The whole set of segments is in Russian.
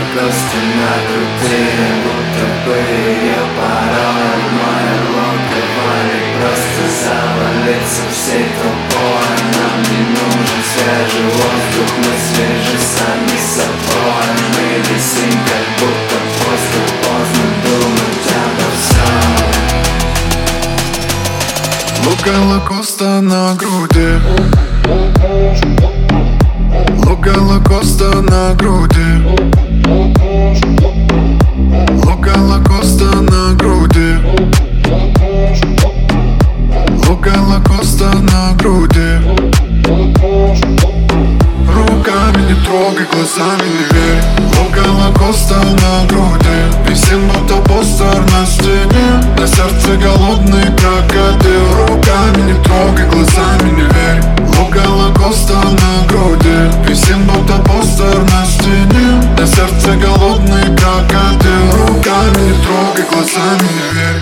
Коста на груди, будто бы ее порой моя лодка валит, просто завалится всей толпой. Нам не нужен свежий воздух, мы свежи сами собой. Мы висим, как будто просто поздно думать обо всем. Лука Лакоста на груди, Лука Лакоста на груди, Лука Лакоста на груди, Лука Лакоста на груди. Руками не трогай, глазами не верь. Лука Лакоста на груди, висим будто постер на стене. На сердце голодный крокодил. Руками не трогай, глазами не верь. Лука Лакоста на груди, висим будто постер на стене. На сердце голодный крокодил. Руками не трогай, глазами не верь.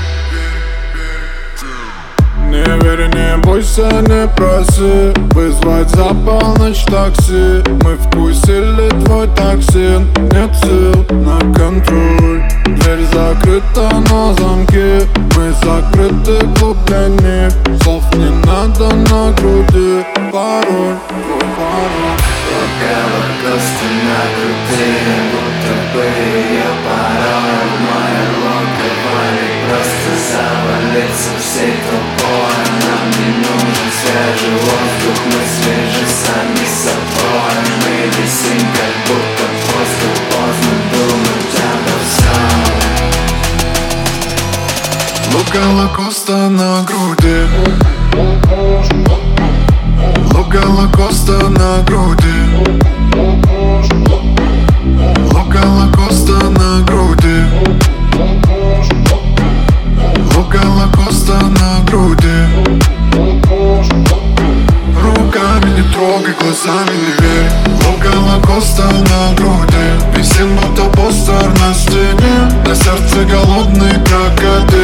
Не верь, не бойся, не проси вызвать за полночь такси. Мы вкусили твой токсин, нет сил на контроль. Дверь закрыта на замке, мы закрыты глубине. Слов не надо на груди, пароль, твой пароль. Лука Лакоста на груди, будто бы ее порой моя лодка валит, просто завалится всей толпой. Нам не нужен свежий воздух, мы свежи сами собой. Мы висим, как будто просто поздно думать обо всем. Лука Лакоста на груди, Лука Лакоста на груди, Лука Лакоста на груди, Лука Лакоста на груди. Руками не трогай, глазами не верь. Лука Лакоста на груди, висим будто постер на стене. На сердце голодный крокодил.